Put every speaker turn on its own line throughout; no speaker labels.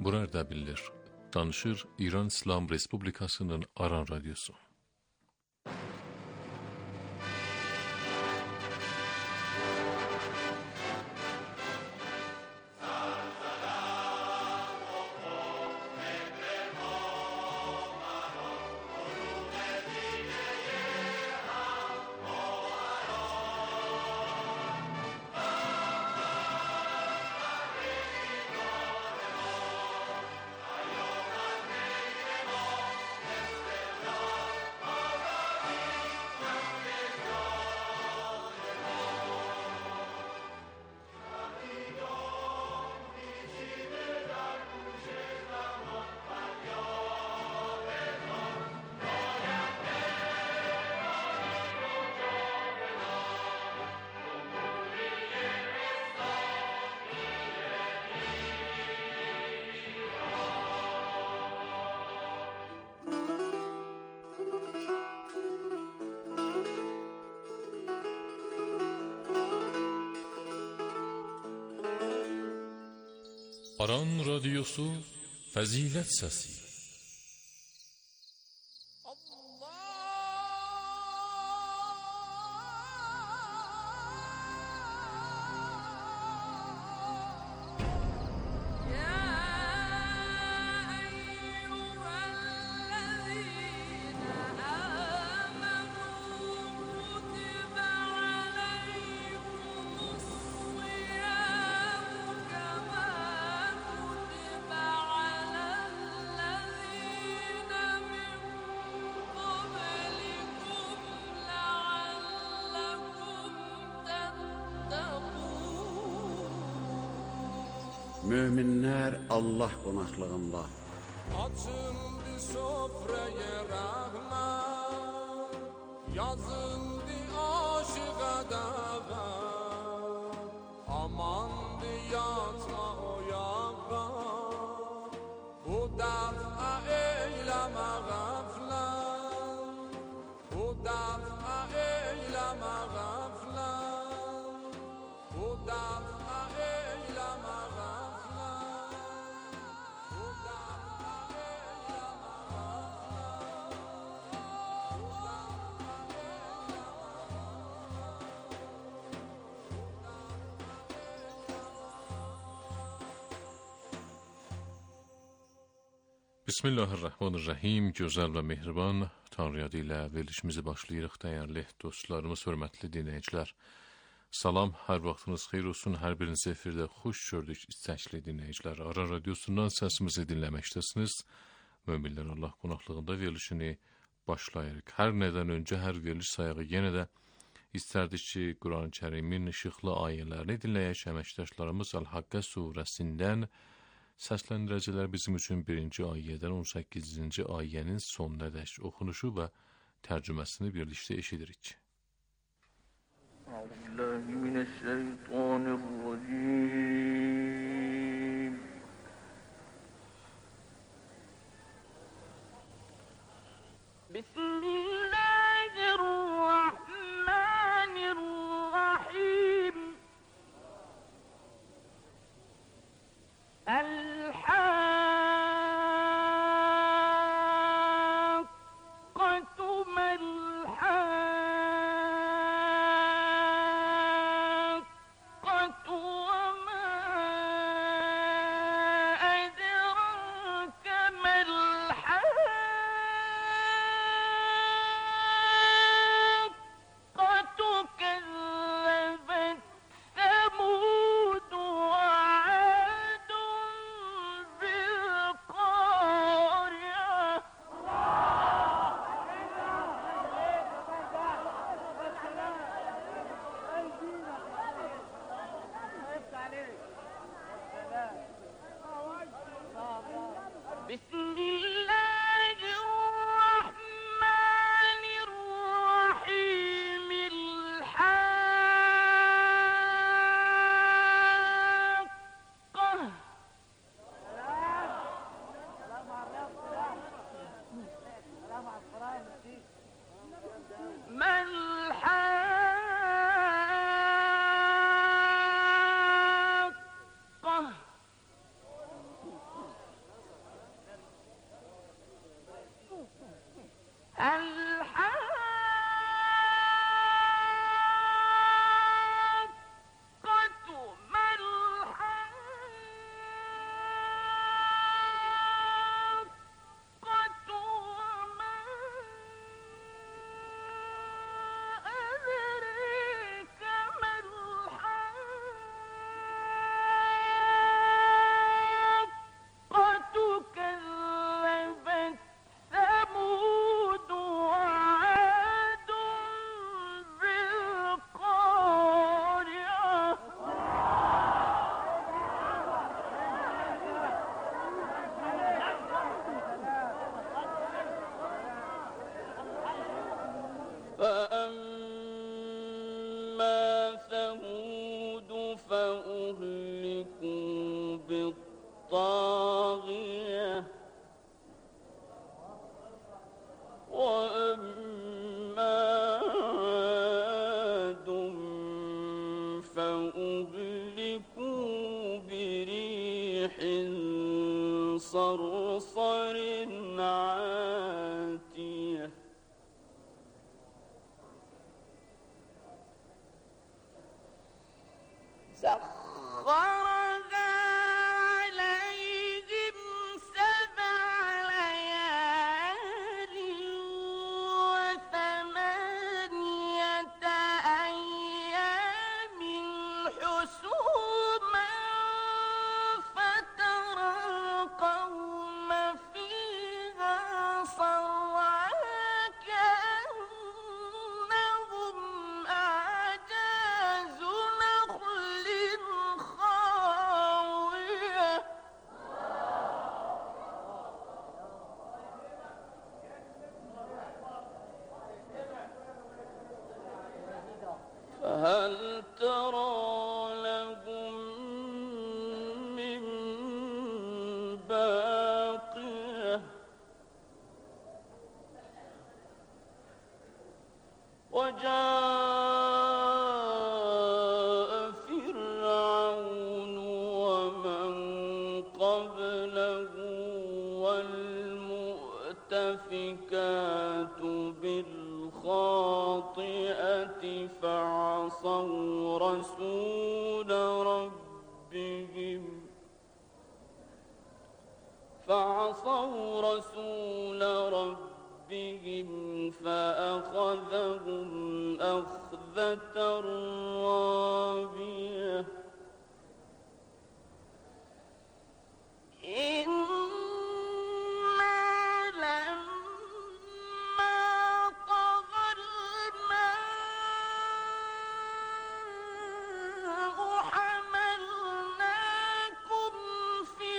Burada bilir. Danışır İran İslam Respublikasının Aran Radyosu. Aran Radyosu Fəzilət Səsi.
Möminlər Allah qonaqlığında.
Açıldı sofraya rahmat, yazıldı aşığa dava. Amandı yatma oyağa, bu dəfə eyləmə qəflət, bu dəfə eyləmə qəflət, bu dəfə eyləmə qəflət.
Bismillahirrahmanirrahim. Gözəl və mehriban Tanrı adı ilə verilişimizi başlayırıq. Dəyərli dostlarımız, hörmətli dinləyicilər. Salam, hər vaxtınız xeyir olsun. Hər birinizi efirdə xoş gördük istəkli dinləyicilər. Aran Radyosu'ndan səsimizi dinləməkdəsiniz. Möminlər Allah qonaqlığında verilişini başlayırıq. Hər nədən öncə hər veriliş sayağı yenə də istərdik ki, Quran-ı Kərimin işıqlı ayələrini dinləyək. Əməkdaşlarımız Əl-Haqqə surəsindən səsləndirəcəklər bizim üçün 1-ci ayədən 18-ci ayənin sonunadək oxunuşu və tərcüməsini birlikdə eşidirik.
Bismillahirrahmanirrahim. الحاقة ما الحاقة وما أدراك ما الحاقة كذبت ثمود وعاد بالقارعة بسم الله الرحمن الرحيم الحاقة ما الحاقة
فأهلكوا بريح صرصر عاتية سخرها عليهم 7 ليال و8 أيام حسوما فترى القوم فيها صرعى كأنهم أعجاز نخل خاوية فهل ترى لهم من باقية وجاء فرعون ومن قبله والمؤتفكات بالخاطئة فعصوا رسول ربهم فأخذهم أخذة رابية إنا لما طغى الماء حملناكم في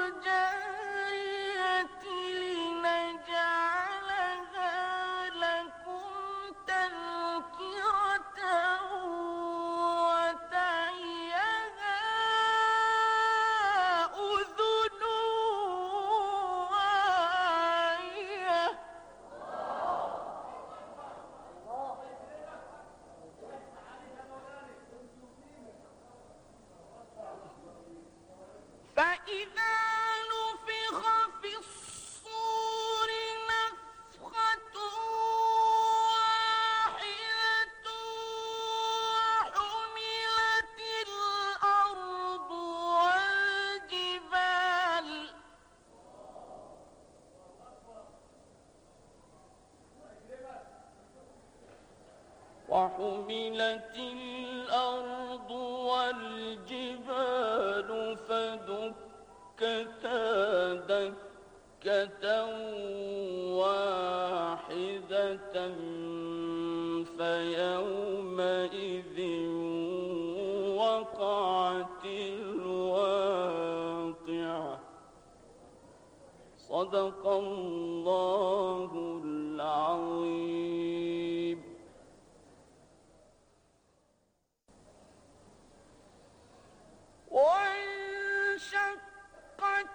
الجارية لنجعلها لكم تذكرة وتعيها أذن واعية فإذا نفخ في الصور نفخة واحدة وحملت الأرض والجبال فدكتا دكة واحدة فيومئذ وقعت الواقعة صدق الله العظيم. وانشقت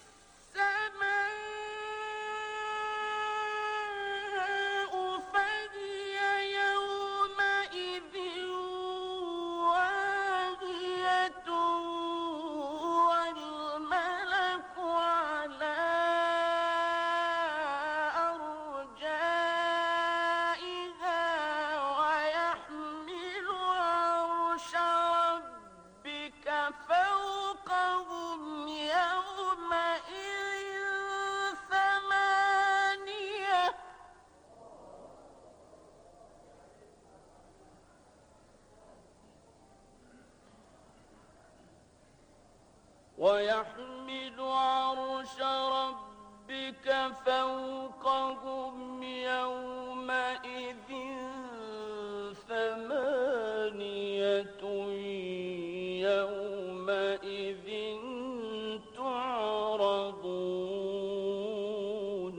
السماء فهي يومئذ واهية والملك على أرجائها ويحمل عرش ربك فوقهم يومئذ 8 ويحمل عرش ربك فوقهم يومئذ 8 يومئذ تعرضون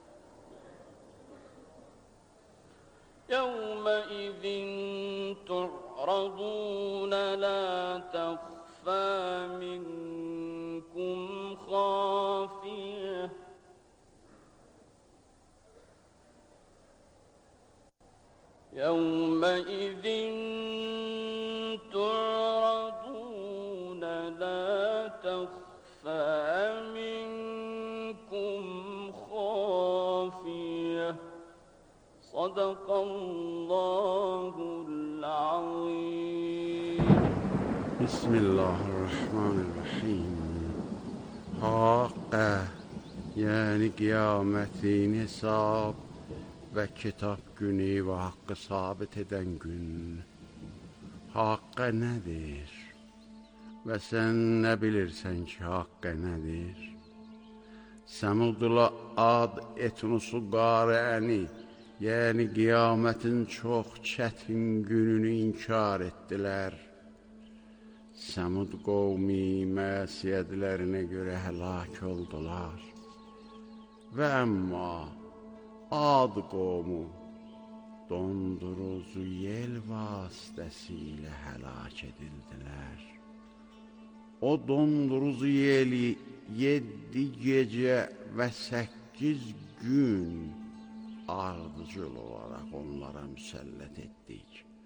لا تخفى منكم خافية يومئذ تعرضون صدق الله العظيم.
Bismillahirrahmanirrahim. Haqqə, yəni qiyamətin hesab və kitab günü və haqqı sabit edən gün. Haqqə nədir? Və sən nə bilirsən ki, haqqə nədir? Səmudla ad etnusu qarəni, yəni qiyamətin çox çətin gününü inkar etdilər. Səmud qovmi məsiyədlərinə görə həlak oldular. Və əmma ad qovmu dondurucu yel vasitəsilə həlak edildilər. O dondurucu yeli 7 gecə və 8 gün ardıcıl olaraq onlara müsəllət etdik.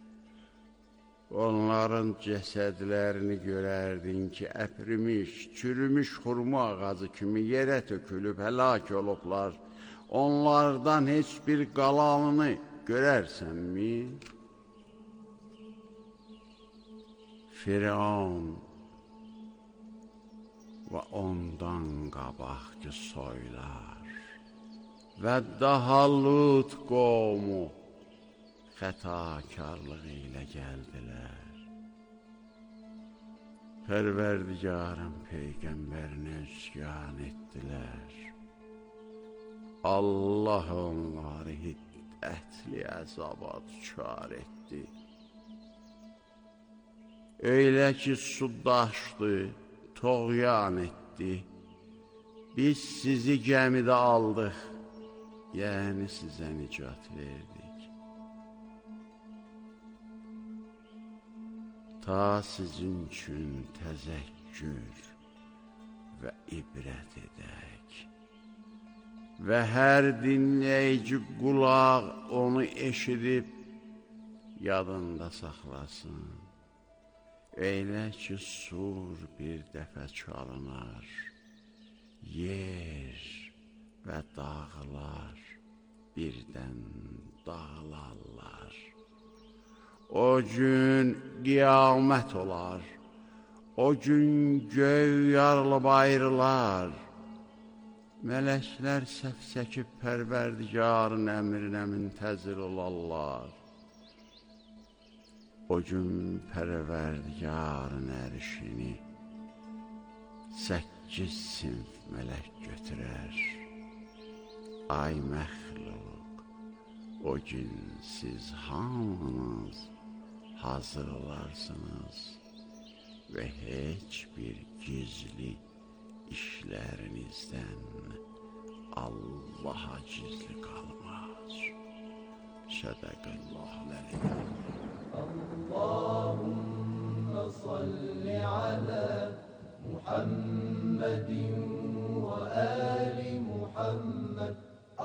Onların cəsədlərini görərdin ki, əprimiş, çürümüş xurma ağacı kimi yerə tökülüb həlak olublar. Onlardan heç bir qalanını görərsənmi? Firavun və ondan qabaqki soylar və daha Lut qovmu xətakarlığı ilə gəldilər. Pərverdigarın peyğəmbərinə üsyan etdilər. Allah onları hiddətli əzaba düçar etdi. Öyle ki su daşdı, toğyan etdi. Biz sizi gəmidə aldıq, yəni sizə nicat verdik. Ta sizin üçün təzəkkür və ibrət edək. Və hər dinləyici qulaq onu eşidib yadında saxlasın. Elə ki sur bir dəfə çalınar, yer və dağlar birdən dağılarlar. O gün qiyamət olar, o gün göy yarılıb ayrılar. Mələklər səf çəkib pərverdigarın əmrinə müntəzir olarlar. O gün pərverdigarın ərşini 8 sinf mələk götürər. Ay məxluq, o gün siz hamınız hazır olarsınız və heç bir gizli işlərinizdən Allaha gizli qalmaz. Sədəqəllahul-əliyyəm.
Allahümme salli ala Muhammedin ve ali Muhammed.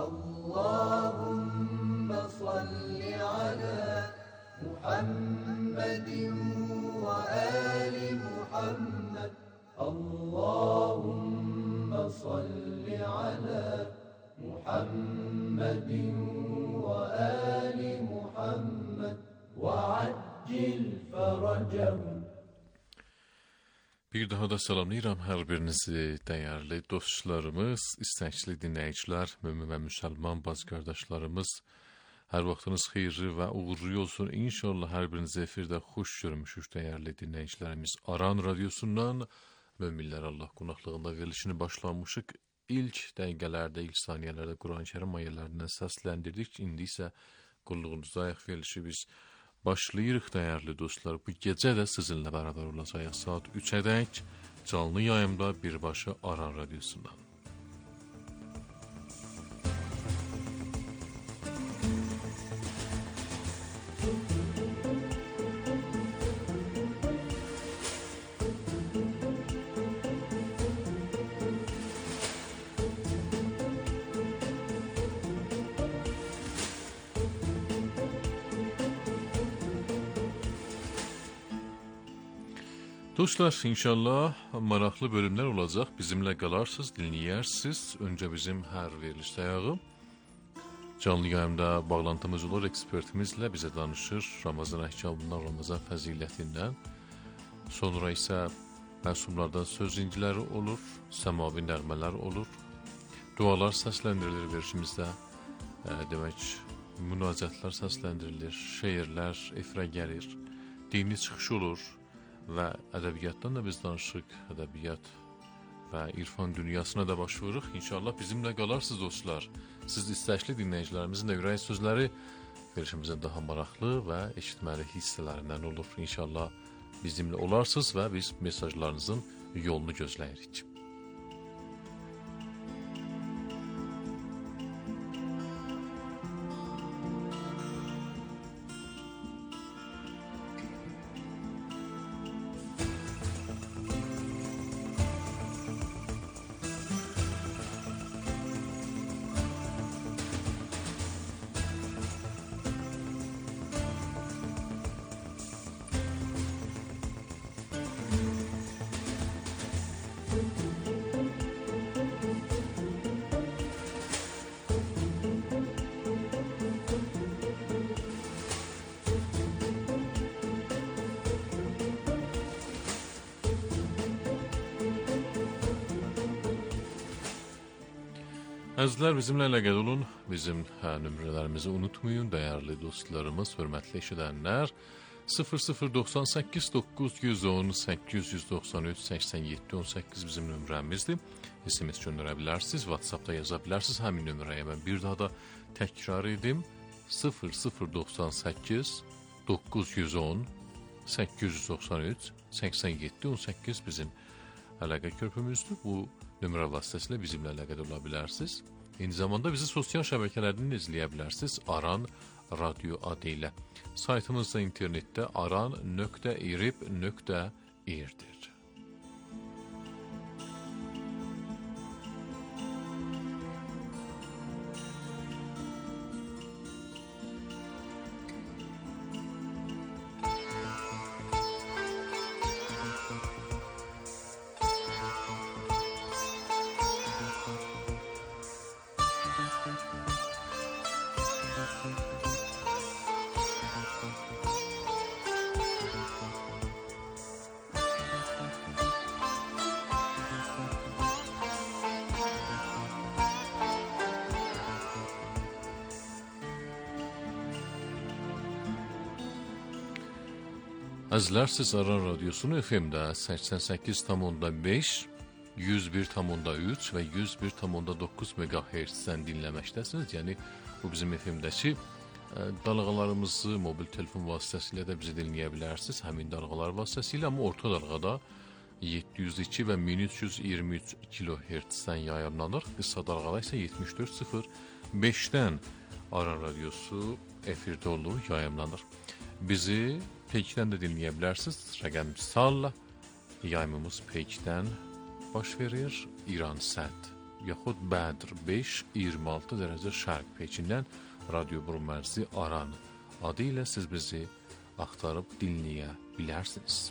Allahümme salli ala Muhammedin ve ali Muhammed. Allahümme salli ala Muhammedin ve ali Muhammed. وَعَجِّلْ فَرَجَهُمْ.
Bir daha da salamlayıram hər birinizi, dəyərli dostlarımız, istəkli dinləyicilər, mömin və müsəlman baz qardaşlarımız. Hər vaxtınız xeyirli və uğurlu olsun. İnşallah hər birinizi efirdə xoş görmüşük, dəyərli dinləyicilərimiz. Aran radiosundan möminlər Allah qonaqlığında verilişini başlamışıq. İlk dəqiqələrdə, ilk saniyələrdə Quran-ı Kərim ayələrindən səsləndirdik. İndi isə qulluğunuzda ayaq verilişi biz başlayırıq, dəyərli dostlar. Bu gecə də sizinlə bərabər olacağıq saat 3-ədək canlı yayımda birbaşa Aran radiosundan. Dostlar, inşallah maraqlı bölümlər olacaq. Bizimlə qalarsınız, dinləyərsiniz. Öncə bizim hər veriliş dayağı Canlı yayımda bağlantımız olur, ekspertimizlə bizə danışır Ramazan əhkamından, Ramazan fəzilətindən. Sonra isə məsumlardan söz inciləri olur, səmavi nərmələr olur. Dualar səsləndirilir verişimizdə. Demək, münacətlər səsləndirilir, şeirlər efirə gəlir, dini çıxış olur və ədəbiyyatdan da biz danışırıq, ədəbiyyat və irfan dünyasına da baş vururuq. İnşallah bizimlə qalarsınız dostlar. Siz istəkli dinləyicilərimizin də ürək sözləri verişimizə daha maraqlı və eşitməli hissələrindən olur. İnşallah bizimlə olarsınız və biz mesajlarınızın yolunu gözləyirik. Əzizlər, bizimlə əlaqədə olun, bizim nömrələrimizi unutmayın, dəyərli dostlarımız, hörmətli eşidənlər. 0098 910 893 87 18 bizim nömrəmizdir. SMS göndərə bilərsiniz, WhatsAppda yaza bilərsiniz. Həmin nömrəyə mən bir daha da təkrar edim. 0098 910 893 87 18 bizim əlaqə körpümüzdür. Bu nömrə vasitəsilə bizimlə əlaqədə ola bilərsiniz. Eyni zamanda bizi sosial şəbəkələrdən izləyə bilərsiniz. Aran Radio adı ilə. Saytımızda internetdə aran.irib.ir-dir. Əzizlər, siz Aran Radiosunu FM-də 88,5, 101,3 və 101,9 MHz-dən dinləməkdəsiniz. Yəni, bu bizim FM-dəki dalğalarımızı mobil telefon vasitəsilə də bizi dinləyə bilərsiniz. Həmin dalğalar vasitəsilə, amma orta dalğada 702 və 1323 kHz-dən yayımlanır. Qısa dalğada isə 74,05-dən Aran Radiosu efirdə olur, yayımlanır. Bizi Peyki'dən də dinləyə bilərsiniz. Rəqəmsal yayımımız Peyki'dən baş verir. İran Səd yaxud Bədr 5-26 dərəcə şərq Peyki'ndən Radio Brumərzi Aran adı ilə siz bizi axtarıb dinləyə bilərsiniz.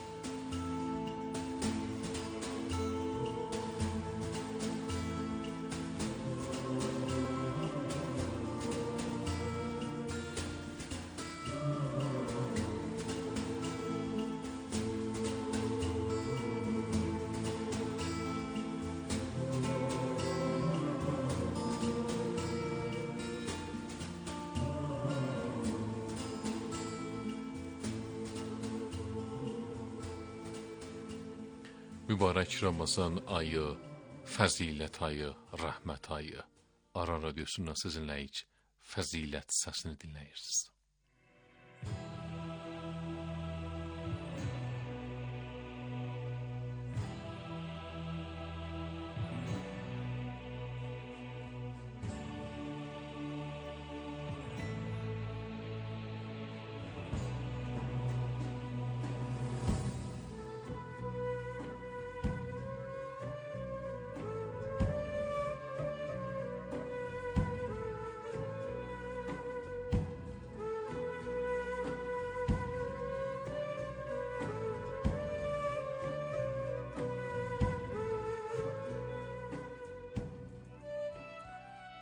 Mübarək Ramazan ayı, fəzilət ayı, rəhmət ayı. Aran Radiosundan sizinləyik, fəzilət səsini dinləyirsiniz.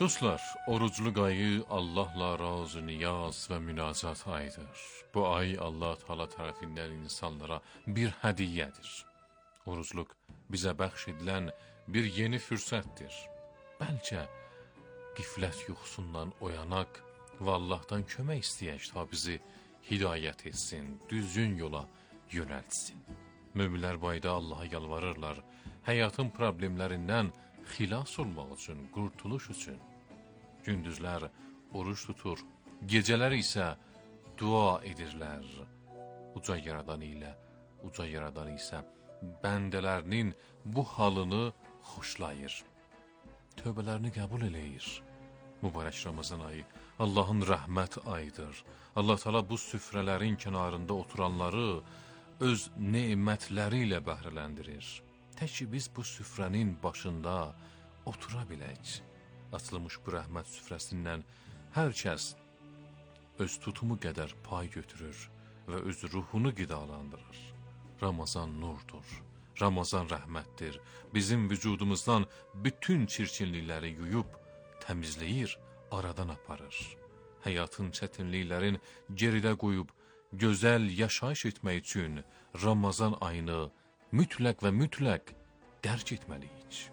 Dostlar, oruclu ayı Allahla razı niyaz ve münazat ayıdır. Bu ay Allah Teala tarafından insanlara bir hediyedir. Orucluk bize bəxş edilən bir yeni fürsətdir. Bəlkə qiflət yuxusundan oyanaq və Allahdan kömək istəyək ta bizi hidayət etsin, düzgün yola yönəltsin. Möminlər bu ayda Allaha yalvarırlar, həyatın problemlərindən xilas olmaq üçün, qurtuluş üçün. Gündüzlər oruç tutur, gecələr isə dua edirlər. Uca yaradan isə bəndələrinin bu halını xoşlayır. Tövbələrini qəbul eləyir. Mübarək Ramazan ayı Allahın rəhmət ayıdır. Allah Teala bu süfrələrin kənarında oturanları öz nemətləri ilə bəhrələndirir. Tək ki biz bu süfrənin başında otura bilək. Açılmış bu rəhmət süfrəsindən hər kəs öz tutumu qədər pay götürür və öz ruhunu qidalandırır. Ramazan nurdur, Ramazan rəhmətdir. Bizim vücudumuzdan bütün çirkinlikləri yuyub, təmizləyir, aradan aparır. Həyatın çətinliklərin geridə qoyub, gözəl yaşayış etmək üçün Ramazan ayını mütləq və mütləq dərk etməliyik.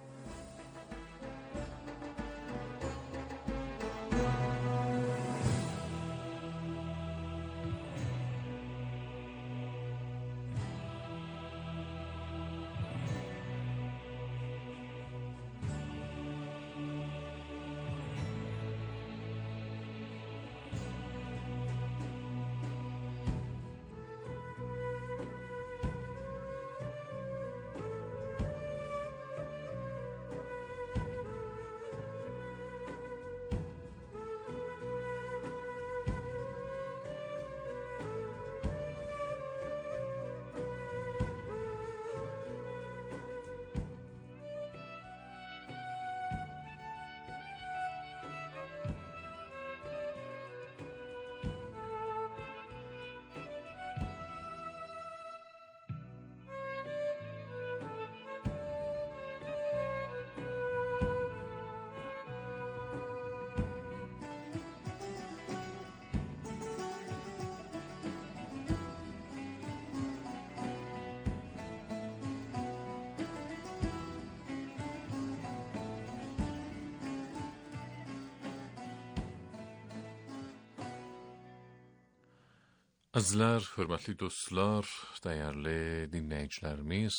Əzizlər, hörmətli dostlar, dəyərli dinləyicilərimiz,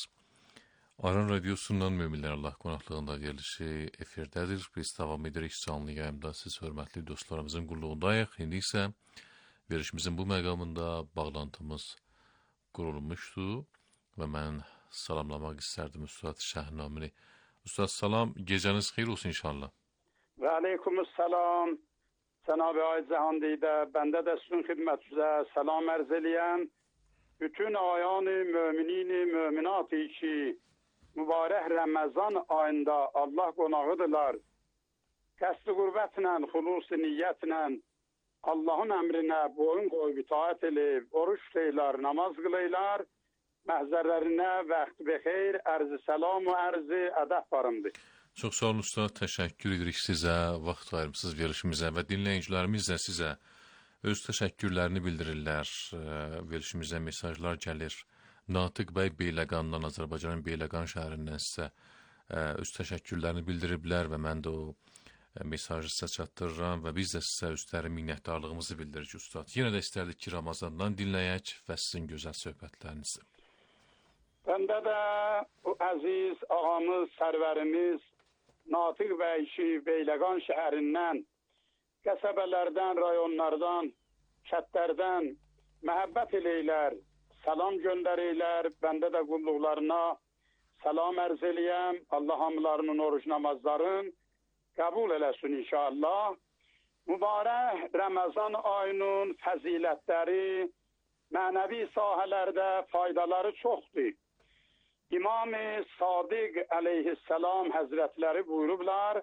Aran Radiosundan Möminlər Allah qonaqlığında verilişi efirdədir. Biz davam edirik canlı yayımda siz hörmətli dostlarımızın qulluğundayıq. İndi isə verilişimizin bu məqamında bağlantımız qurulmuşdu və mən salamlamaq istərdim Üstad Şəhnamini. Üstad salam, gecəniz xeyir olsun inşallah.
Və aleykumussalam. Cenab-ı Ay Cihandidə, bəndə də sizin xidmətinizə salam ərz eləyəm. Bütün ayan-ı möminini, möminatı ki, mübarək Ramazan ayında Allah qonağıdırlar. Qəsd-i qürbətlə, xulus-i niyyətlə, Allahın əmrinə boyun qoyub itaət eləyib, oruç tutaylar, namaz qılaylar, məhzərlərinə vaxt bexeyr, ərz-i salam və ərz-i ədəb varımdır.
Çox sağ olun Ustad, təşəkkür edirik sizə, vaxt ayırmışsınız verilişimizə və dinləyicilərimiz də sizə öz təşəkkürlərini bildirirlər. Verilişimizə mesajlar gəlir. Natiq bəy Beyləqandan, Azərbaycanın Beyləqan şəhərindən sizə öz təşəkkürlərini bildiriblər və mən də o mesajı sizə çatdırıram və biz də sizə özləri minnətdarlığımızı bildiririk Ustad. Yenə də istərdik ki, Ramazandan dinləyək və sizin gözəl söhbətlərinizi.
Bəndə də bu əziz ağamız, sərvərimiz Natiq bəy ki, Beyləqan şəhərindən, qəsəbələrdən, rayonlardan, kətlərdən məhəbbət eləylər, salam göndərəylər, bəndə də qulluqlarına salam ərz eləyəm, Allah hamılarının oruç namazların qəbul eləsin inşallah. Mübarək Ramazan ayının fəzilətləri, mənəvi sahələrdə faydaları çoxdur. İmam-ı Sadiq əleyhissalam həzrətləri buyurublar,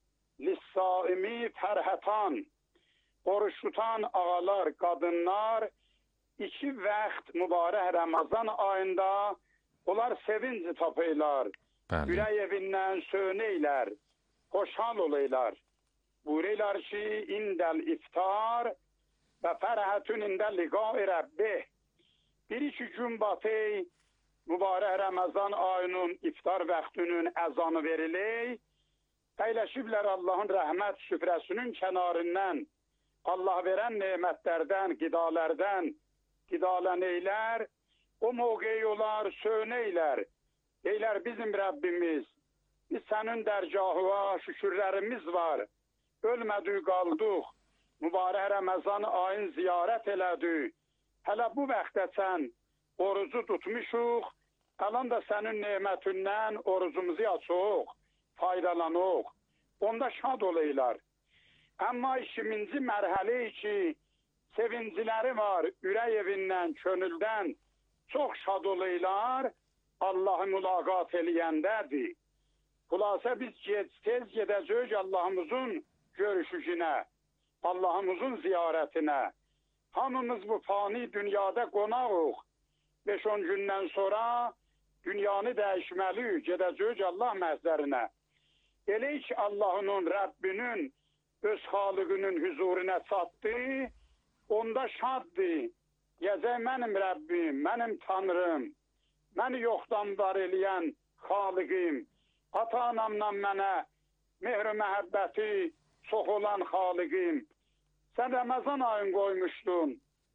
Lissaimi fərhətan, oruç tutan ağalar, qadınlar, 2 vaxt mübarək Ramazan ayında onlar sevinci tapaylar, ürək evindən söynəylər, xoşhal olaylar. buyururlar ki indel iftar və fərhətün indel liqai Rabbih. Bir iki gün batı mübarək Ramazan ayının iftar vaxtının əzanı verilir. Əyləşiblər Allahın rəhmət süfrəsinin kənarından Allah verən nemətlərdən, qidalərdən qidalənəylər. O mövqeyi olar, söynəylər. Deylər bizim Rəbbimiz, biz sənin dərgahına şükürlərimiz var. Ölmədik, qaldıq. Mübarək Ramazan ayın ziyarət elədik. Hələ bu vaxtda sən orucu tutmuşuq. Alan da sənin nemətindən orucumuzu açıq, faydalanıq. Onda şad olaylar. Amma 2-ci mərhələ ki, sevinciləri var, ürək evindən, könüldən çox şad olaylar, Allah'ı mülaqat eləyəndədir. Xülasə biz tez gedəcəyik Allah'ımızın görüşüşünə, Allah'ımızın ziyarətinə. Hamımız bu fani dünyada qonağıq. 5-10 gündən sonra dünyanı dəyişməli, gedəcəyik Allah məhzərinə. Elə ki Allah'ın, Rəbbinin, öz xalığının huzuruna çatdı, onda şaddır. Gəzək mənim Rəbbim, mənim Tanrım, məni yoxdan var eləyən xalığım, ata-anamla mənə mehr-i məhəbbəti çox olan xalığım. Sən Ramazan ayını qoymuşdun,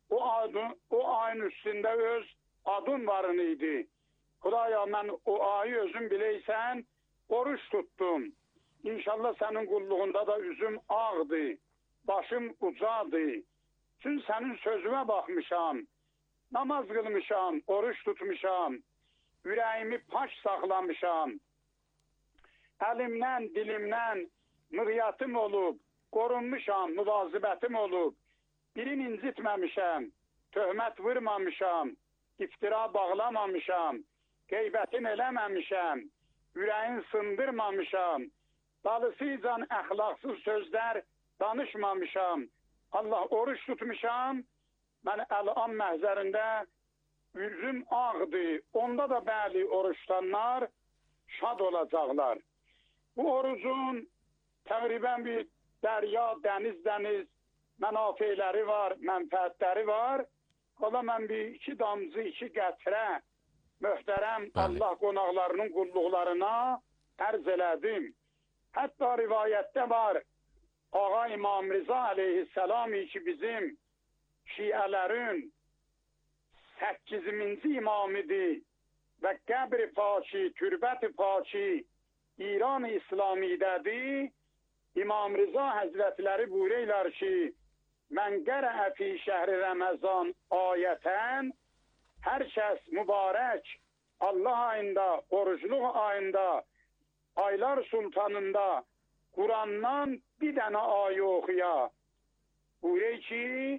o ayın üstündə öz adın varın idi. Xudaya, mən o ayı özüm biləysən, oruç tutdum. İnşallah sənin qulluğunda da üzüm ağdır, başım ucadır. Çünki sənin sözüvə baxmışam, namaz qılmışam, oruç tutmuşam, ürəyimi paş saxlamışam. Əlimdən, dilimdən mıqyatım olub, qorunmuşam, müvazibətim olub. Birini incitməmişəm, töhmət vurmamışam, iftira bağlamamışam, qeybətin eləməmişəm, ürəyin sındırmamışam, dalısıycan əxlaqsız sözlər danışmamışam. Allah oruç tutmuşam, mən Əl-An məhzərində üzüm ağdır. Onda da bəli oruçlanlar şad olacaqlar. Bu orucun təqribən bir dərya, dəniz mənafeyləri var, mənfəətləri var. Ola mən bir 2 damcı, 2 qətrə möhtərəm Allah qonaqlarının qulluqlarına ərz elədim. Hətta rivayətdə var, Ağa İmam Rıza aleyhisselam ki bizim şiələrin 8-ci imamidir və qəbr-i paki, türbət-i paki İran-ı İslamidədir. İmam Rıza Həzrətləri buyururlar ki, mən qərə fi şəhri Ramazan ayətən, hər kəs mübarək Allah ayında, orucluq ayında, aylar sultanında Kur'an'dan bir tane ayı okuya. Buyuruyor ki,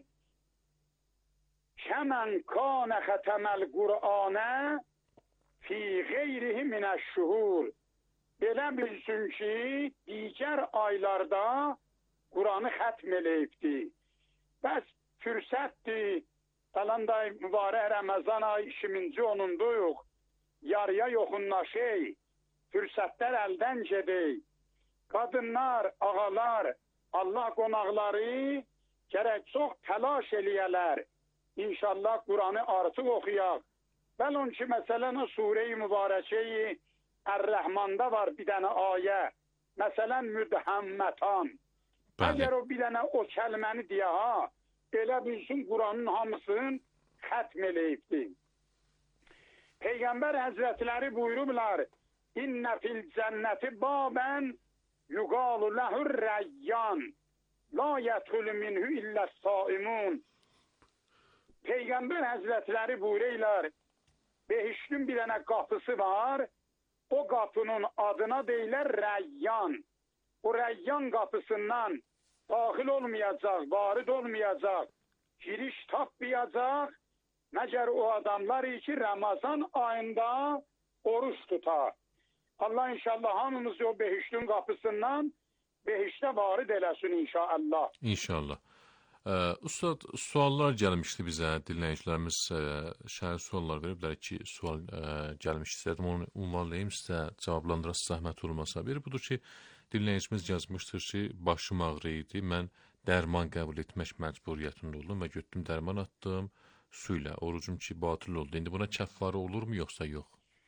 Kemen kâne xetemel Kur'an'e fi gayrihi mineşşuhur. Belə bilsin ki, digər aylarda Kur'an'ı xətm eləyibdi. Bəs fürsətdir, falan da mübarək Ramazan ayı 2-ci onundayıq. Yarıya yoxunlaşır, fürsətlər əldən gedək. Qadınlar, ağalar, Allah qonaqları gərək çox təlaş eləyələr. İnşallah Qur'anı artıq oxuyaq. Bəlkə ki, məsələn, Sure-i Mübarəkəyi Ər-Rəhmanda var bir dənə ayə. Məsələn, müdhəmmətan. Əgər o bir dənə o kəlməni deyə, elə bilsin Qur'anın hamısını xətm eləyibdir. Peyğəmbər Həzrətləri buyurublar, İnnə fil cənnəti babən yuqalu ləhur rəyyan, la yətulü minhü illəs-saimun. Peyğəmbər Həzrətləri buyururlar, behiştin bir dənə qapısı var, o qapının adına deyilər rəyyan. O rəyyan qapısından daxil olmayacaq, varid olmayacaq, giriş tapmayacaq, məgər o adamlar ki, Ramazan ayında oruç tutar. Allah inşallah hamımızı o behiştin qapısından behiştə varid eləsin inşallah.
İnşallah. Ustad, suallar gəlmişdi bizə, dinləyicilərimiz şəhər suallar veriblər ki, sual gəlmişdi, istədim onu ünvanlayayım sizə, cavablandırası zəhmət olmasa. Biri budur ki, dinləyicimiz yazmışdır ki, başım ağrıydı, mən dərman qəbul etmək məcburiyyətində oldum və götdüm dərman atdım su ilə, orucum ki, batıl oldu. İndi buna kəffarə olurmu, yoxsa yox?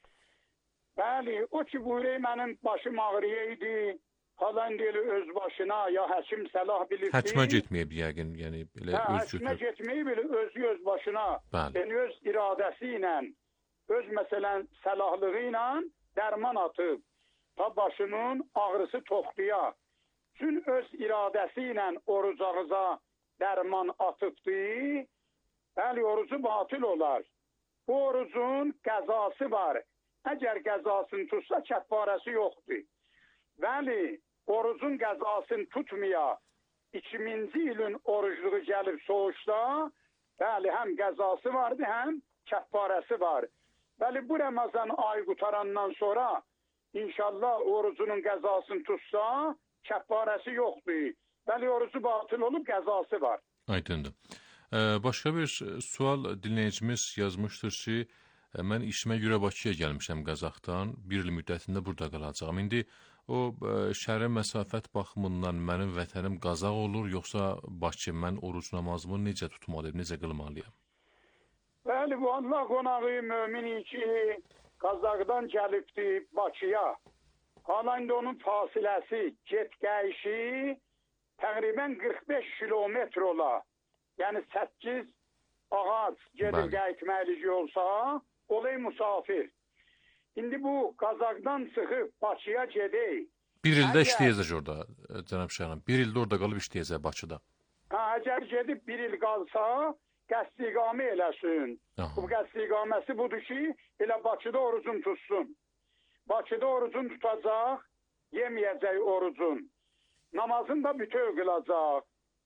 Bəli, o ki, buyuruyor, mənim başım ağrıyaydı, falan deyil öz başına, ya həkim səlah bilirsin.
Həkimə getməyib yəqin, yəni belə öz
həkimə
götür.
getməyib, öz başına.
Bəli.
Yəni öz iradəsi ilə, öz məsələn səlahlığı ilə dərman atıb, ta başının ağrısı toxtuya. Üçün öz iradəsi ilə oruc ağıza dərman atıbdı, bəli, orucu batıl olar. Bu orucun qəzası var. Əgər qəzasını tutsa, kəffarəsi yoxdur. Bəli, orucun qəzasını tutmaya 2000-ci ilin orucluğu gəlib soğuşda, bəli, həm qəzası vardı, həm kəffarəsi var. Bəli, bu Ramazan ayı qutarandan sonra inşallah orucunun qəzasını tutsa, kəffarəsi yoxdur. Bəli, orucu batıl olub, qəzası var.
Aydındır. Başqa bir sual dinləyicimiz yazmışdır ki, mən işimə görə Bakıya gəlmişəm Qazaxdan, bir il müddətində burada qalacağam. İndi o şəhərə məsafət baxımından mənim vətənim Qazax olur, yoxsa Bakı, mən oruc namazımı necə tutmalıyım, necə qılmalıyam?
Bəli, bu Allah qonağı mömini ki, Qazaxdan gəlibdir Bakıya. Halında onun fasiləsi, get-gəlişi təqribən 45 kilometr ola. Yəni 8 ağac gedib gəlməklici olsa, olay musafir. İndi bu Qazaxdan çıxıb Bakıya gedək.
Bir ildə işləyəcək orada, cənab Şəhram. Bir ildə orada qalıb işləyəcək Bakıda.
Əgər gedib bir il qalsa, qəsd iqamə eləsin. Bu qəsd iqaməsi budur ki, elə Bakıda orucun tutsun. Bakıda orucun tutacaq, yeməyəcək orucun. Namazını da bütöv qılacaq.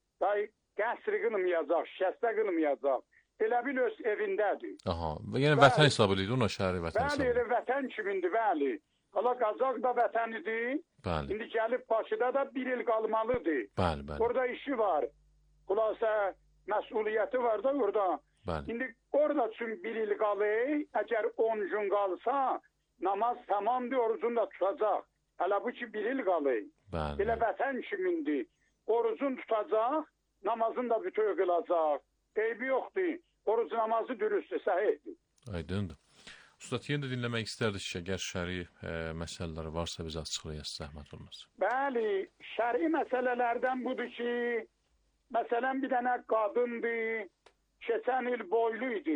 Qəsri qılmayacaq, şikəstə qılmayacaq. Elə bil öz evindədir.
Aha, yəni vətən hesab edir, ona şəhəri vətən hesab edir.
Bəli, vətən kimindir, bəli. Hala Qazax da vətənidir.
Bəli.
İndi gəlib Bakıda da bir il qalmalıdır.
Bəli, bəli.
Orada işi var. Xülasə məsuliyyəti var da orada.
Bəli.
İndi orada üçün bir il qalır, əgər 10 gün qalsa, namaz tamamdır, orucunu da tutacaq. Hələ bu ki, bir il qalır.
Bəli.
Elə vətən kimindir. Orucunu tutacaq, namazını da bütöv qılacaq. Eybi yoxdur. Oruc namazı dürüstdür, səhihdir.
Aydındır. Ustad, yenə də dinləmək istərdik ki, əgər şəri məsələləri varsa bizə açıqlayasınız, zəhmət olmaz.
Bəli, şəri məsələlərdən budur ki, məsələn bir dənə qadındır, keçən il boyluydu.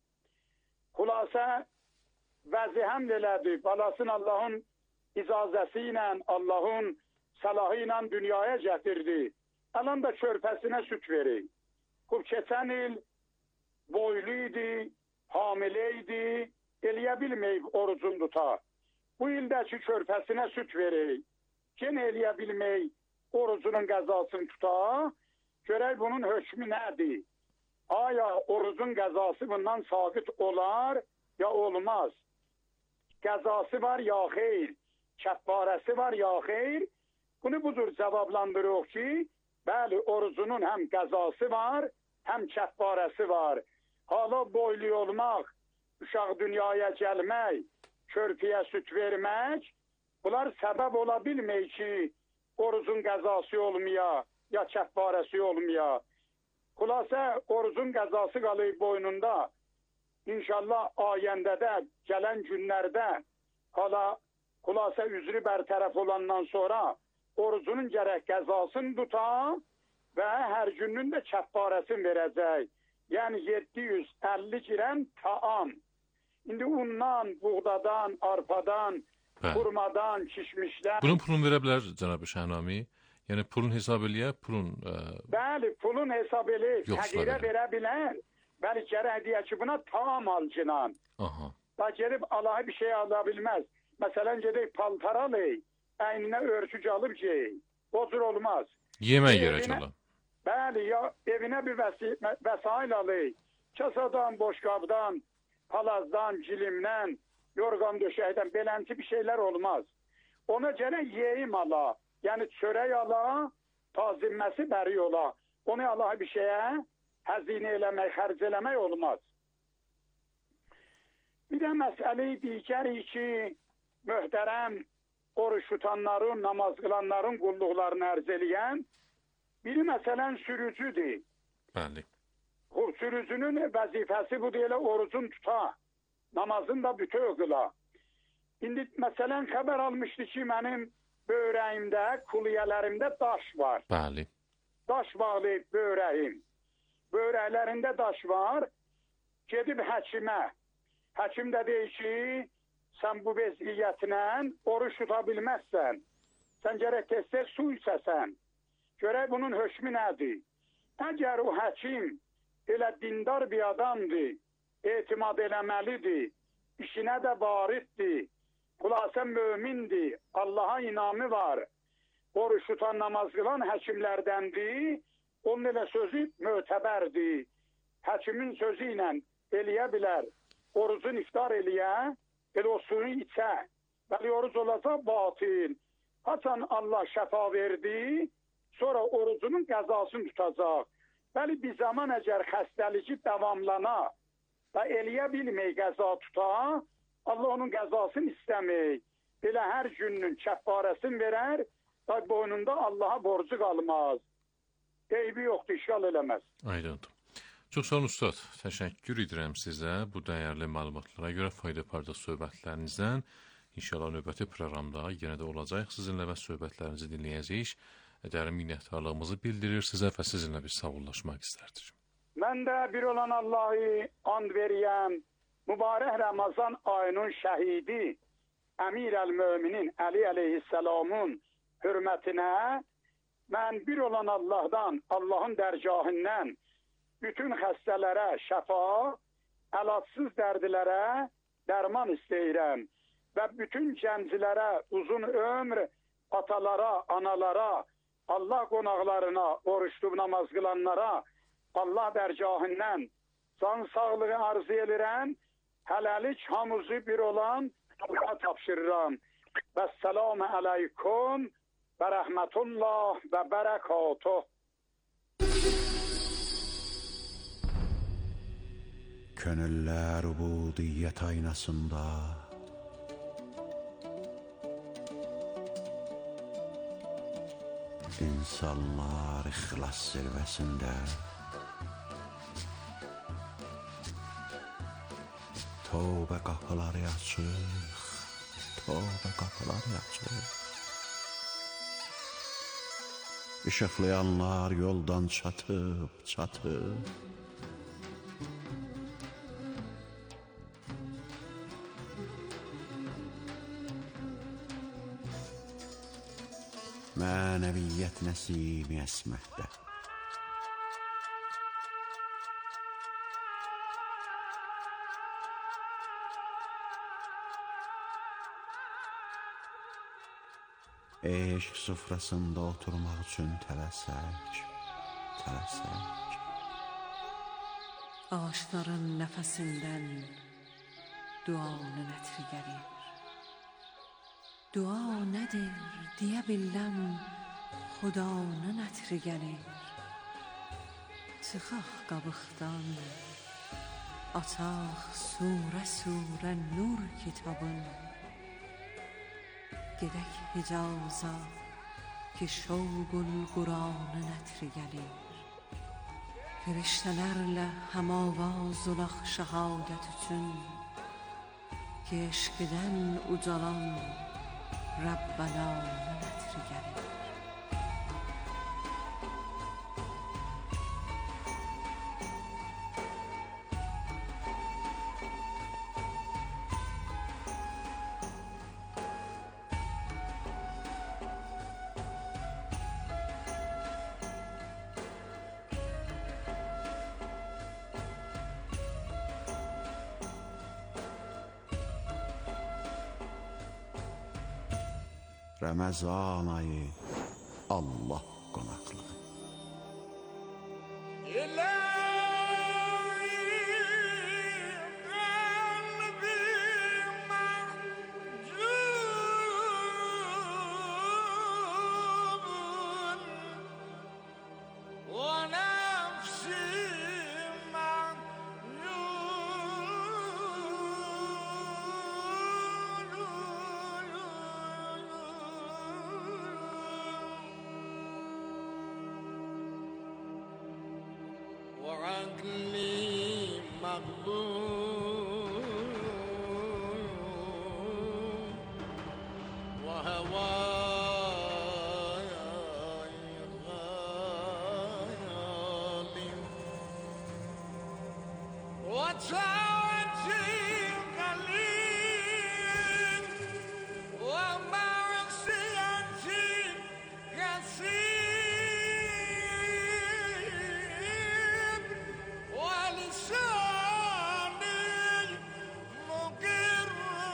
Xülasə vəzi həmd elədi, balasını Allahın icazəsi ilə, Allahın səlahı ilə dünyaya gətirdi. Alan da körpəsinə süt verir. Keçən il boyluydu, hamileydi, eləyə bilməyib orucunu tutar. Bu ildəki körpəsinə süt verir. Yenə eləyə bilməyib orucunun qəzasını tutar. Görək bunun hökmü nədir? Aya orucun qəzası bundan sabit olar, ya olmaz? Qəzası var, ya xeyr? Kəffarəsi var, ya xeyr? Bunu budur cavablandırıq ki, bəli, orucunun həm qəzası var, həm kəffarəsi var. Hala boylu olmaq, uşaq dünyaya gəlmək, körpəyə süt vermək, bunlar səbəb ola bilməyir ki, orucun qəzası olmaya, ya kəffarəsi olmaya. Xülasə, orucun qəzası qalıb boynunda. İnşallah ayəndədə, gələn günlərdə, hala xülasə üzrü bərtərəf olandan sonra orucunun gərək qəzasını tutar və hər günün də kəffarəsini verəcək. Yəni 750 girəm taam. İndi undan, buğdadan, arpadan, xurmadan, kişmişdən.
Bunun pulunu verə bilər cənab Şəhnami? Yəni pulun hesab eləyə, pulun...
Bəli, pulun hesab eləyib, təqdirə verə bilər. Bəli, gərək deyək ki, buna taam alcınan.
Aha.
Da gelib Allah'a bir şey ala bilməz. Məsələn, gedək paltar alır, əyninə örtük alıb gey. O cür olmaz.
Yemək gerək ola.
Bəli, ya evinə bir vəsail alır. Kasadan, boşqabdan, palazdan, cilimdən, yorğan döşəkdən, belənti bir şeylər olmaz. Ona gərək yeyim ala, yəni çörək ala, tazimməsi bəri ola. Onu Allah bir şeye hazine eləmək, xərc eləmək olmaz. Bir də məsələ digəri ki, möhtərəm oruç tutanların, namaz qılanların qulluqlarını ərz eləyən, biri məsələn sürücüdür.
Bəli.
Sürücünün vəzifəsi budur, elə orucun tuta, namazın da bütöv qıla. İndi məsələn xəbər almışdı ki, mənim böyrəyimdə, kuliyələrimdə daş var.
Bəli.
Daş bağlı böyrəyim. Böyrəklərində daş var. Gedib həkimə. Həkim də deyir ki, sən bu vəziyyətlə oruç tuta bilməzsən. Sən gərək tez-tez su içəsən. Görək bunun hökmü nədir? Əgər o həkim elə dindar bir adamdır, etimad eləməlidir, işinə də variddir, xülasə mömindir, Allaha inamı var, oruç tutan, namaz qılan həkimlərdəndir, onun elə sözü mötəbərdir. Həkimin sözü ilə eləyə bilər, orucun iftar eləyə, elə o suyu içə. Bəli, oruc olacaq batil. Haçan Allah şəfa verdi, sonra orucunun qəzasını tutacaq. Bəli, bir zaman əgər xəstəliyi davamlana və eləyə bilmək qəza tuta, Allah onun qəzasını istəmək. Belə hər günün kəffarəsini verər, və boynunda Allaha borcu qalmaz. Eybi yoxdur, işgal eləməz.
Aydındır. Çox sağ olun Ustad. Təşəkkür edirəm sizə bu dəyərli məlumatlara görə, fayda payda söhbətlərinizdən. İnşallah növbəti proqramda yenə də olacaq sizinlə və söhbətlərinizi dinləyəcəyik. Dərin minnətdarlığımızı bildirir sizə və sizinlə bir sağollaşmaq istərdik.
Mən də bir olan Allah'ı and veriyəm, mübarək Ramazan ayının şəhidi, Əmir əl-Möminin Əli əleyhissəlamın hürmətinə mən bir olan Allah'dan, Allah'ın dərgahından bütün xəstələrə şəfa, əlacsız dərdilərə dərman istəyirəm və bütün gəncilərə uzun ömr, atalara, analara, Allah qonaqlarına, oruçlu namaz qılanlara Allah dərgahından can sağlığı arzu edirəm. Hələlik hamımızı bir olan Allah'a tapşırıram. Vəssalamu aleykum və rəhmətullah və bərəkatuh.
Könüller ubudiyet aynasında İnsanlar ixlas zirvəsində Tövbə qapıları açıq, tövbə qapıları açıq Işıqlayanlar yoldan çatıb Mənəviyyət nəsimi əsməkdə Eşq süfrəsində oturmaq üçün tələsək
Ağaçların nəfəsindən duanın ətri gəlir Dua nədir, deyə biləm, Xudanın ətri gəlir. Çıxaq qabıqdan, açaq surə nur kitabın. Gedək Hicaza, ki şovqul Quranın ətri gəlir. Firiştələrlə həmavaz olaq şəhadət üçün, ki eşqdən ucalan Rabbananın ətri gəlir.
Ramazan ayı Allah qonaqlığı
وأنا
عقلی مغلوب و هوای غالب و توجه قلیل و معصیتی کثیر و لسانی مقر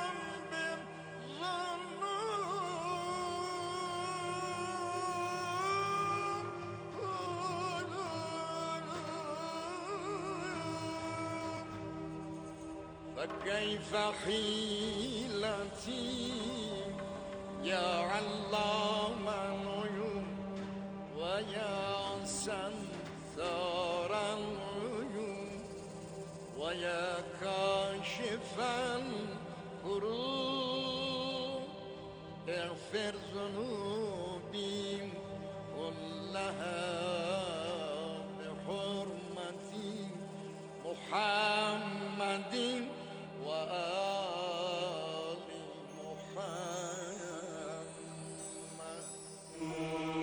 بالظنون فكيف حيلتي يا علام الغيوب ويا ستار الغيوب ويا كاشف الكروب اغفر ذنوبي كلها بحرمة محمد وآل محمد.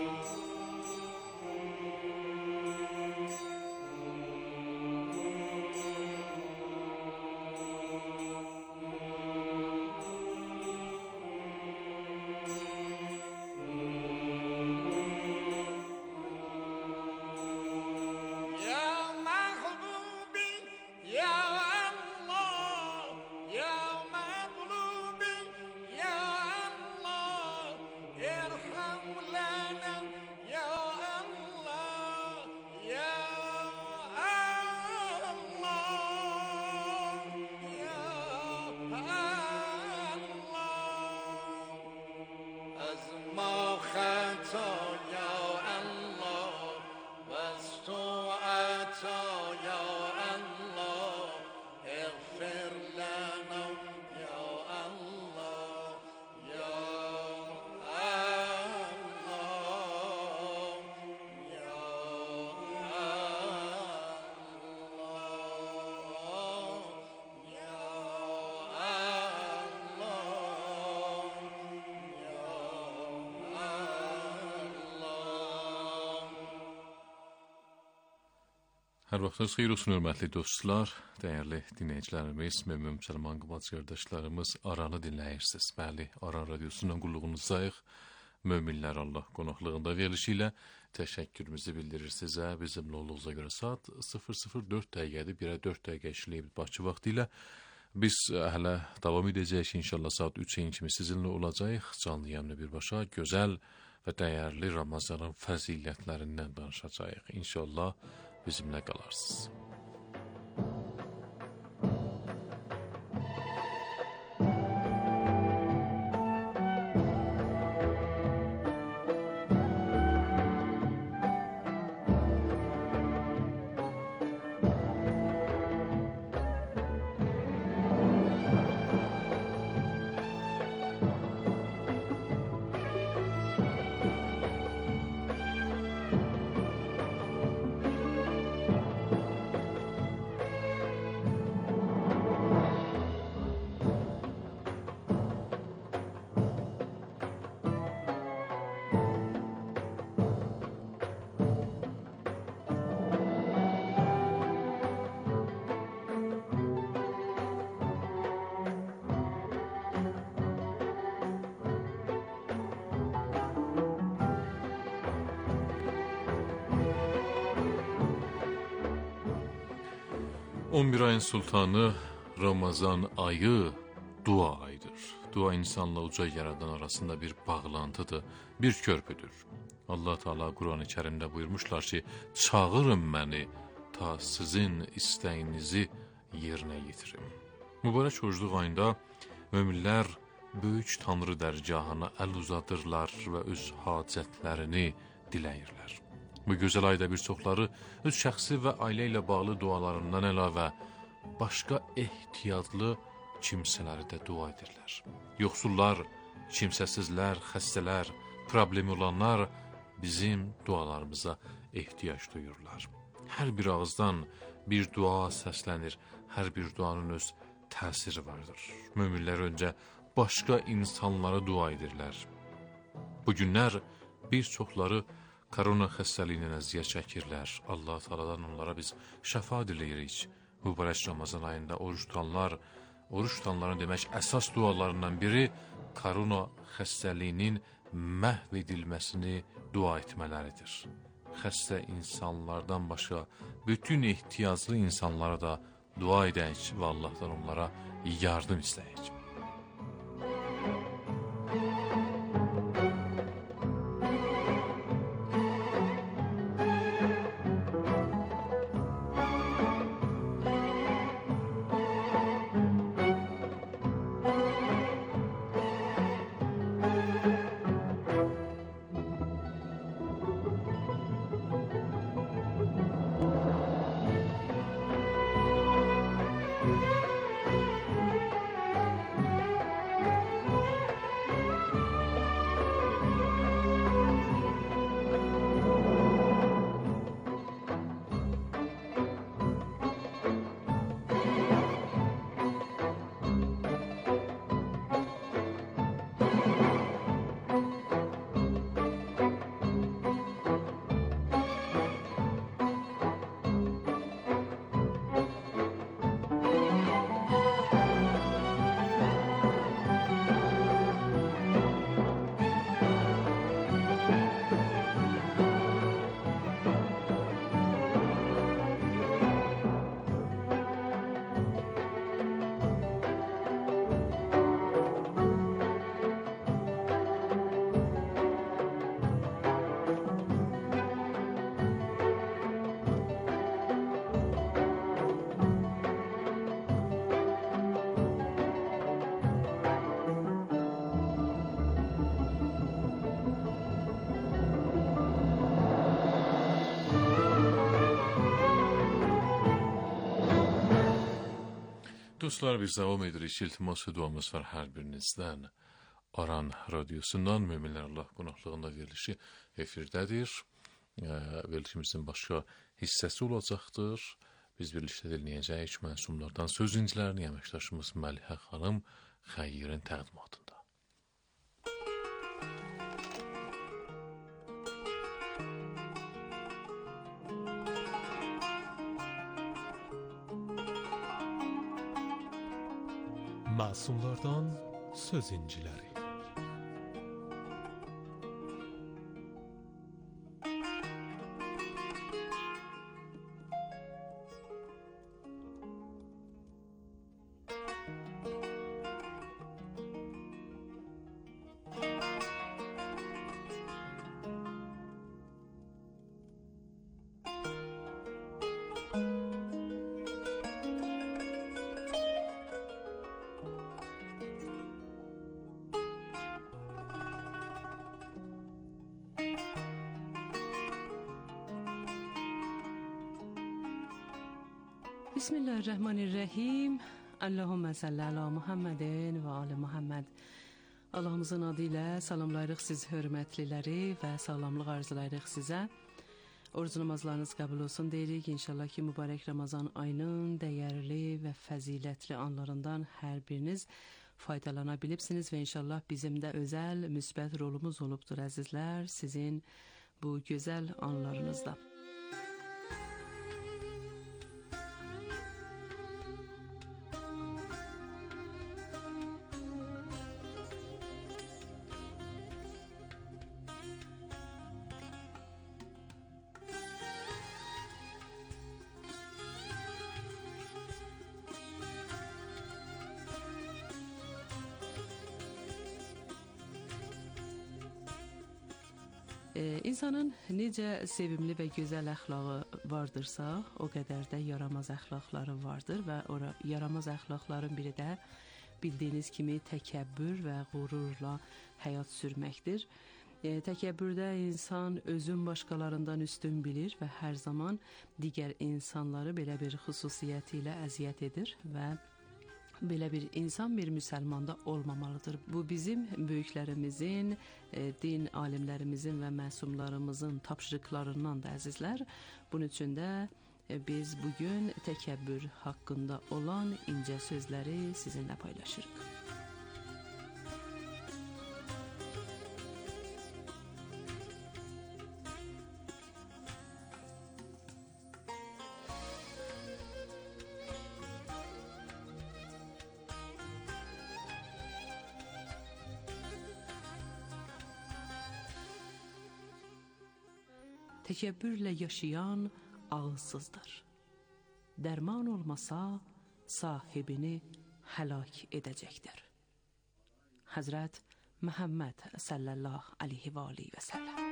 Hər vaxtınız xeyir olsun, hörmətli dostlar, dəyərli dinləyicilərimiz, mömin müsəlman qıvac qardaşlarımız, Aranı dinləyirsiniz. Bəli, Aran radiosundan qulluğunuzdayıq. Möminlər Allah qonaqlığında verilişi ilə təşəkkürümüzü bildirir sizə. Bizimlə olduğunuza görə saat 004 dəqiqədir, 1-ə 4 dəqiqə işləyib Bakı vaxtı ilə. Biz hələ davam edəcəyik, inşallah saat 3-ün kimi sizinlə olacaq. Canlı yayımla birbaşa gözəl və dəyərli Ramazanın fəzilətlərindən danışacağıq. İnşallah bizimlə qalarsınız. 11 ayın sultanı Ramazan ayı dua ayıdır. Dua insanla uca yaradan arasında bir bağlantıdır, bir körpüdür. Allah Teala Kur'an-ı Kerim'de buyurmuşlar ki, çağırın məni ta sizin istəyinizi yerinə yetirim. Mübarək orucluq ayında möminlər böyük Tanrı dərgahına əl uzadırlar və öz hacətlərini diləyirlər. Bu gözəl ayda bir çoxları öz şəxsi və ailə ilə bağlı dualarından əlavə başqa ehtiyatlı kimsələri də dua edirlər. Yoxsullar, kimsəsizlər, xəstələr, problemi olanlar bizim dualarımıza ehtiyac duyurlar. Hər bir ağızdan bir dua səslənir. Hər bir duanın öz təsiri vardır. Möminlər öncə başqa insanlara dua edirlər. Bu günlər bir çoxları korona xəstəliyindən əziyyət çəkirlər. Allah Teala'dan onlara biz şəfa diləyirik. Mübarək Ramazan ayında oruç tutanların demək əsas dualarından biri korona xəstəliyinin məhv edilməsini dua etmələridir. Xəstə insanlardan başqa bütün ehtiyaclı insanlara da dua edək və Allahdan onlara yardım istəyək. Dostlar, biz davam edirik. İltiması duamız var hər birinizdən. Aran Radyosu'ndan Möminlər Allah qonaqlığında verilişi efirdədir. Verilişimizin başqa hissəsi olacaqdır. Biz verilişdə dinləyəcəyik məsumlardan söz incilərini əməkdaşımız Məlihə xanım Xəyirin təqdimatında.
Məsumlardan söz inciləri.
Bismillahirrahmanirrahim. Allahümme salli ala Muhammedin və ali Muhammed. Allahımızın adı ilə salamlayırıq siz hörmətliləri və sağlamlıq arzulayırıq sizə. Oruc namazlarınız qəbul olsun deyirik. İnşallah ki, mübarək Ramazan ayının dəyərli və fəzilətli anlarından hər biriniz faydalana bilibsiniz və inşallah bizim də özəl, müsbət rolumuz olubdur əzizlər sizin bu gözəl anlarınızda. İnsanın necə sevimli və gözəl əxlaqı vardırsa, o qədər də yaramaz əxlaqları vardır və yaramaz əxlaqların biri də bildiyiniz kimi təkəbbür və qürurla həyat sürməkdir. Təkəbbürdə insan özün başqalarından üstün bilir və hər zaman digər insanları belə bir xüsusiyyəti ilə əziyyət edir və belə bir insan bir müsəlmanda olmamalıdır. Bu bizim böyüklərimizin, din alimlərimizin və məsumlarımızın tapşırıqlarından da əzizlər. Bunun üçün də biz bugün təkəbbür haqqında olan incə sözləri sizinlə paylaşırıq. Təkəbbürlə yaşayan ağızsızdır. Dərman olmasa sahibini həlak edəcəkdir. Həzrət Məhəmməd sallallahu aleyhi və aleyhi və səlləm.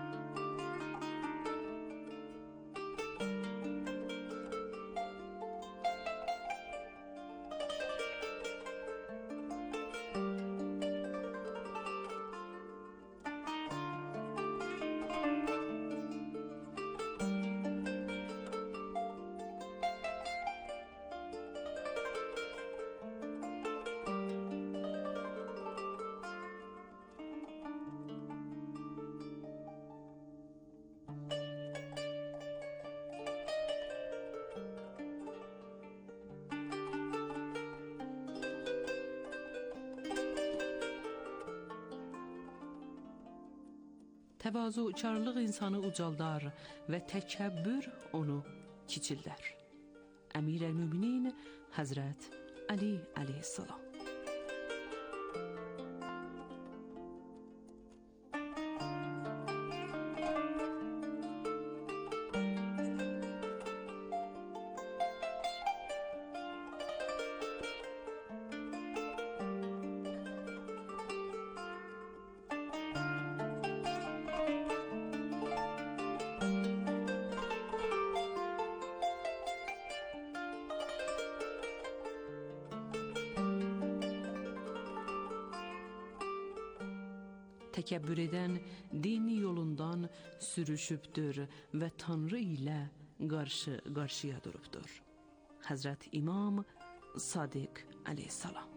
Təvazukarlıq insanı ucaldar və təkəbbür onu kiçildər. Əmir-el-Müminin Həzrət Ali aleyhissalam. Təkəbbür edən dini yolundan sürüşübdür və Tanrı ilə qarşı-qarşıya durubdur. Həzrət İmam Sadiq aleyhissalam.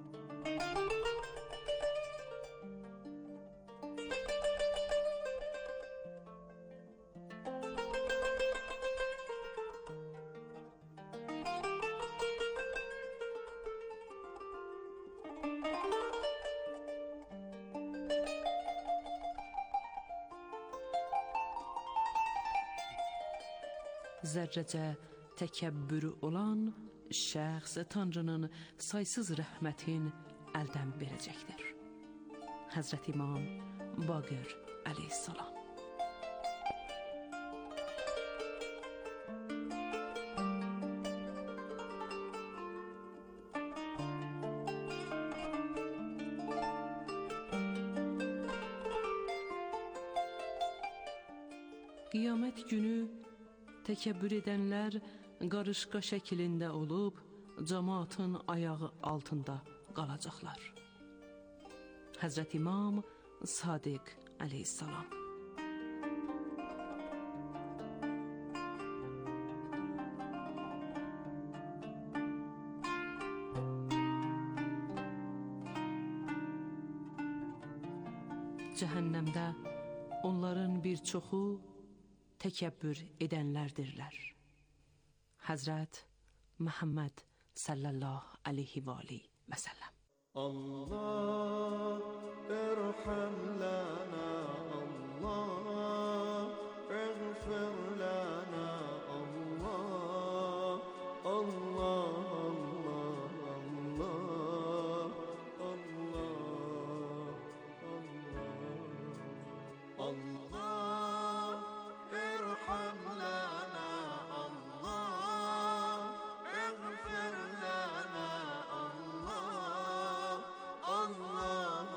Zərrəcə təkəbbürü olan şəxs Tanrının saysız rəhmətin əldən verəcəkdir. Həzrət İmam Baqir aleyhissalam. Qiyamət günü təkəbbür edənlər qarışqa şəklində olub, cəmaatın ayağı altında qalacaqlar. Həzrət İmam Sadiq aleyhissalam. Cəhənnəmdə onların bir çoxu təkəbbür edənlərdirlər. Həzrət Məhəmməd sallallahu aleyhi və aleyhi və səlləm.
Allah irham lana, Allah ighfir lana, Allah, Allah, Allah, Allah, Allah, Allah. ارحم لنا الله اغفر لنا الله الله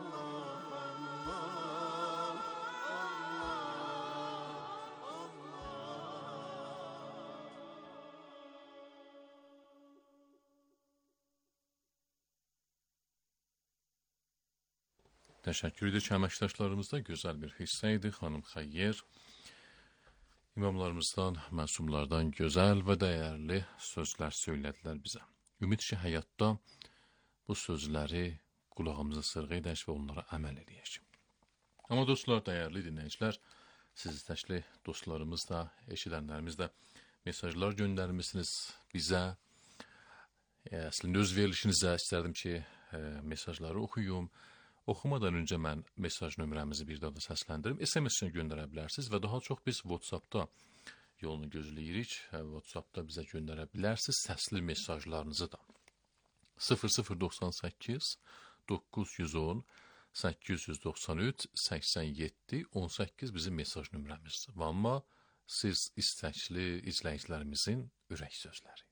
الله
Təşəkkür edirik əməkdaşlarımızda gözəl bir hissə idi. Xanım Xəyyər İmamlarımızdan, məsumlardan gözəl və dəyərli sözlər söylədilər bizə. Ümid ki, həyatda bu sözləri qulağımıza sırğa edək və onlara əməl edək. Amma dostlar, dəyərli dinləyicilər, sizi təkli dostlarımız da, eşidənlərimiz də mesajlar göndərmisiniz bizə. Əslində öz verilişinizə istərdim ki, mesajları oxuyum. Oxumadan öncə mən mesaj nömrəmizi bir daha da səsləndirim. SMS-ini göndərə bilərsiniz və daha çox biz WhatsApp-da yolunu gözləyirik. WhatsApp-da bizə göndərə bilərsiniz səsli mesajlarınızı da. 0098 910 893 87 18 bizim mesaj nömrəmiz. Amma siz istəkli izləyicilərimizin ürək sözləri.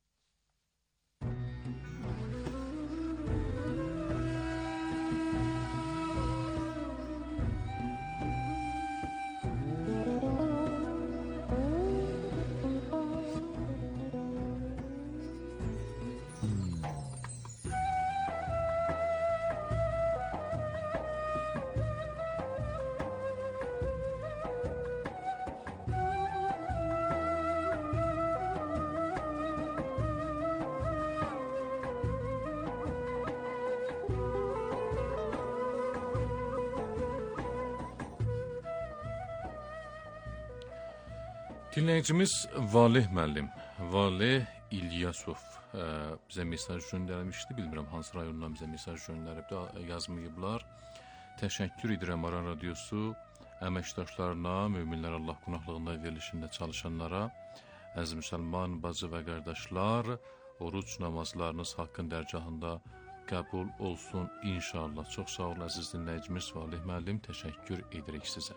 Dinləyicimiz Valeh müəllim, Valeh İlyasov bizə mesaj göndərmişdi. Bilmirəm hansı rayondan bizə mesaj göndərib də yazmayıblar. Təşəkkür edirəm Aran Radiosu əməkdaşlarına, Möminlər Allah qonaqlığında verilişində çalışanlara, əziz müsəlman bacı və qardaşlar, oruç namazlarınız haqqın dərgahında qəbul olsun inşallah. Çox sağ olun əziz dinləyicimiz Valeh müəllim, təşəkkür edirik sizə.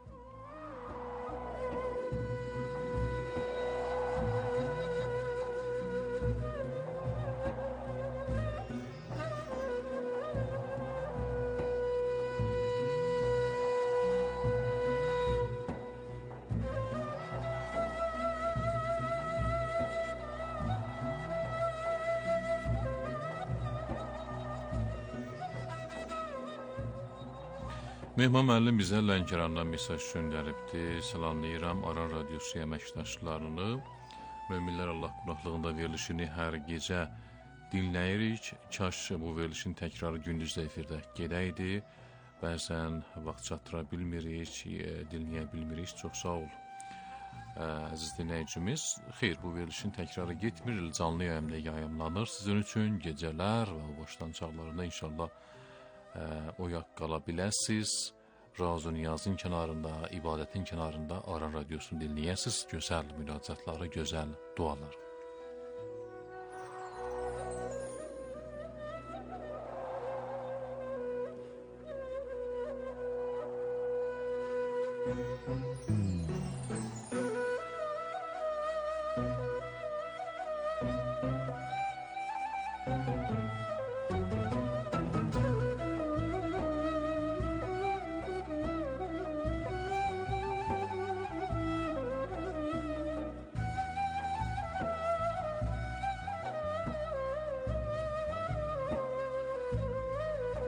Mehman müəllim bizə Lənkərandan mesaj göndəribdi. Salamlayıram Aran Radiosu əməkdaşlarını. Möminlər Allah qonaqlığında verilişini hər gecə dinləyirik. Kaş bu verilişin təkrarı gündüzdə efirdə gedəydi. Bəzən vaxt çatıra bilmirik, dinləyə bilmirik. Çox sağ ol. Əziz dinləyicimiz, xeyr, bu verilişin təkrarı getmir, canlı yayımda yayımlanır. Sizin üçün gecələr və o başdan çağlarında inşallah oyaq qala biləsiz. Raz-ı niyazın kənarında, ibadətin kənarında Aran Radiosunu dinləyəsiz. Gözəl münacatları, gözəl dualar.